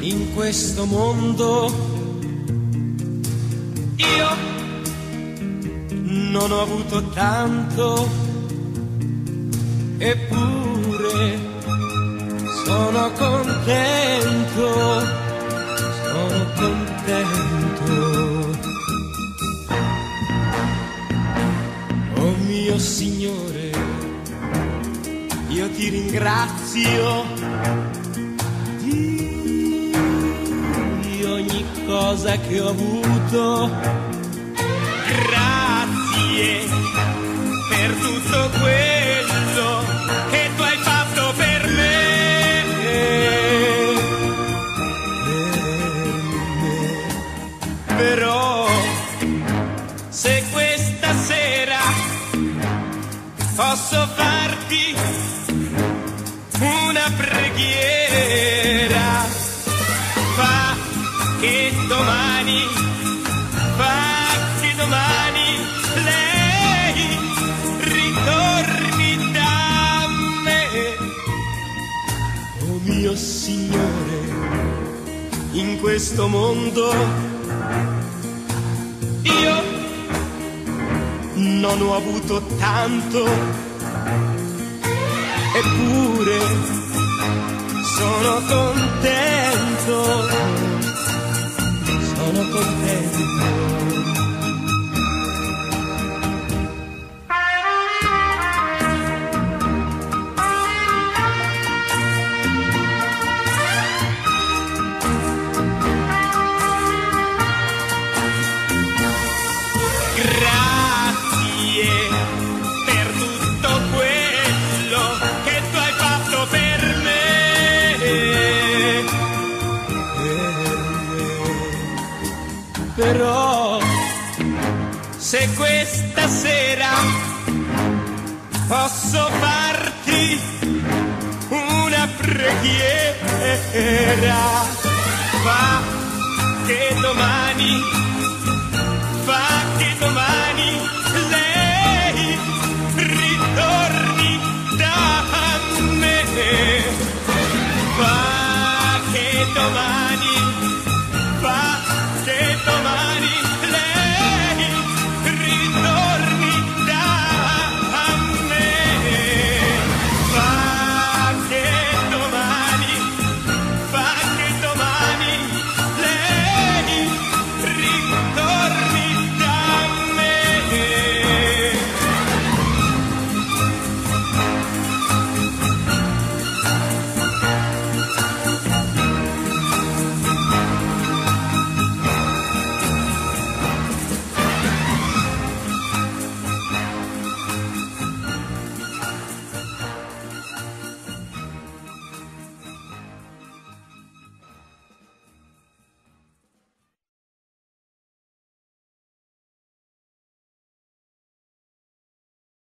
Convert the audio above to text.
in questo mondo. Io non ho avuto tanto, eppure sono contento, sono contento. Oh mio Signore, io ti ringrazio di ogni cosa che ho avuto. Grazie per tutto quello che tu hai fatto per me. Però se questa sera posso farti una preghiera, fa che domani lei ritorni da me. Oh mio Signore, in questo mondo io non ho avuto tanto, eppure sono contento, sono contento. Grazie per tutto quello che tu hai fatto per me. Però se questa sera posso farti una preghiera, fa che domani lei ritorni da me. Fa che domani